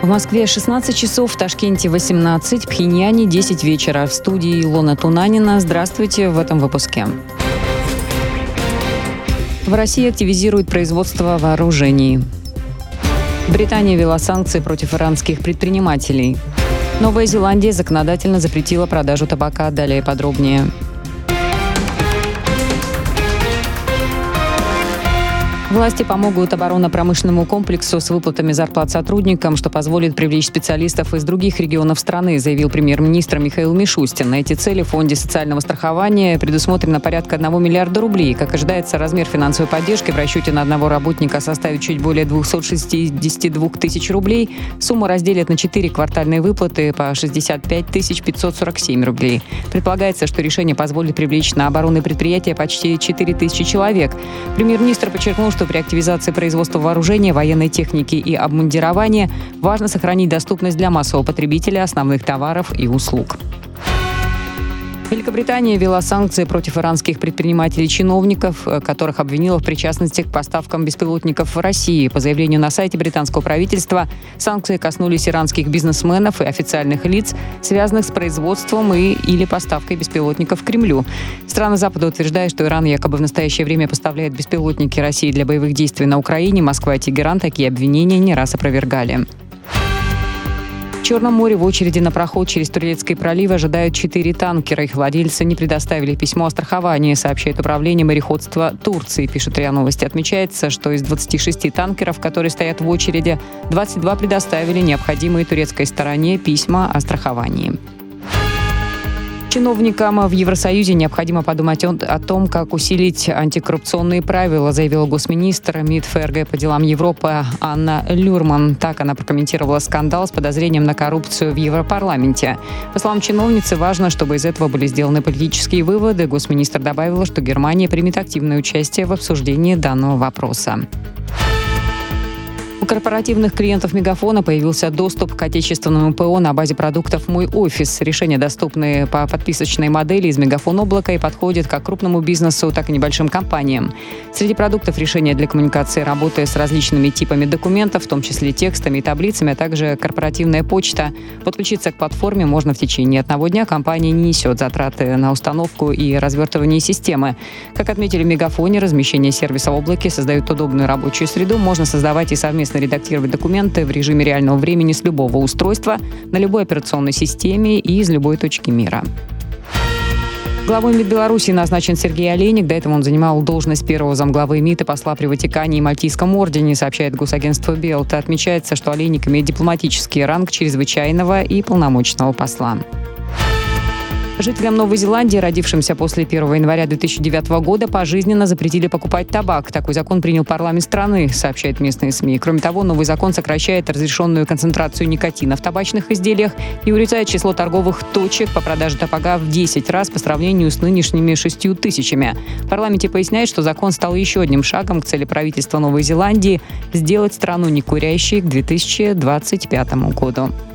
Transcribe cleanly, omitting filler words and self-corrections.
В Москве 16 часов, в Ташкенте 18, в Пхеньяне 10 вечера. В студии Илона Тунанина. Здравствуйте в этом выпуске. В России активизирует производство вооружений. Британия ввела санкции против иранских предпринимателей. Новая Зеландия законодательно запретила продажу табака. Далее подробнее. Власти помогут оборонно-промышленному комплексу с выплатами зарплат сотрудникам, что позволит привлечь специалистов из других регионов страны, заявил премьер-министр Михаил Мишустин. На эти цели в Фонде социального страхования предусмотрено порядка 1 миллиарда рублей. Как ожидается, размер финансовой поддержки в расчете на одного работника составит чуть более 262 тысяч рублей. Сумму разделят на 4 квартальные выплаты по 65 547 рублей. Предполагается, что решение позволит привлечь на оборонные предприятия почти 4 тысячи человек. Премьер-министр подчеркнул, что при активизации производства вооружения, военной техники и обмундирования важно сохранить доступность для массового потребителя основных товаров и услуг. Великобритания ввела санкции против иранских предпринимателей-чиновников, которых обвинила в причастности к поставкам беспилотников в России. По заявлению на сайте британского правительства, санкции коснулись иранских бизнесменов и официальных лиц, связанных с производством или поставкой беспилотников в Кремлю. Страны Запада утверждают, что Иран якобы в настоящее время поставляет беспилотники России для боевых действий на Украине. Москва и Тегеран такие обвинения не раз опровергали. В Черном море в очереди на проход через Турецкий пролив ожидают 4 танкера. Их владельцы не предоставили письмо о страховании, сообщает Управление мореходства Турции, пишет РИА Новости. Отмечается, что из 26 танкеров, которые стоят в очереди, 22 предоставили необходимые турецкой стороне письма о страховании. Чиновникам в Евросоюзе необходимо подумать о том, как усилить антикоррупционные правила, заявила госминистр МИД ФРГ по делам Европы Анна Люрман. Так она прокомментировала скандал с подозрением на коррупцию в Европарламенте. По словам чиновницы, важно, чтобы из этого были сделаны политические выводы. Госминистр добавила, что Германия примет активное участие в обсуждении данного вопроса. У корпоративных клиентов Мегафона появился доступ к отечественному ПО на базе продуктов «Мой офис». Решения доступны по подписочной модели из Мегафон облака и подходят как крупному бизнесу, так и небольшим компаниям. Среди продуктов решения для коммуникации, работы с различными типами документов, в том числе текстами и таблицами, а также корпоративная почта. Подключиться к платформе можно в течение 1 дня. Компания не несет затраты на установку и развертывание системы. Как отметили в Мегафоне, размещение сервиса в облаке создает удобную рабочую среду. Можно создавать и совместно редактировать документы в режиме реального времени с любого устройства, на любой операционной системе и из любой точки мира. Главой МИД Беларуси назначен Сергей Олейник. До этого он занимал должность первого замглавы МИД и посла при Ватикане и Мальтийском ордене, сообщает госагентство БЕЛТ. Отмечается, что Олейник имеет дипломатический ранг чрезвычайного и полномочного посла. Жителям Новой Зеландии, родившимся после 1 января 2009 года, пожизненно запретили покупать табак. Такой закон принял парламент страны, сообщают местные СМИ. Кроме того, новый закон сокращает разрешенную концентрацию никотина в табачных изделиях и урезает число торговых точек по продаже табака в 10 раз по сравнению с нынешними 6 тысячами. В парламенте поясняют, что закон стал еще одним шагом к цели правительства Новой Зеландии сделать страну некурящей к 2025 году.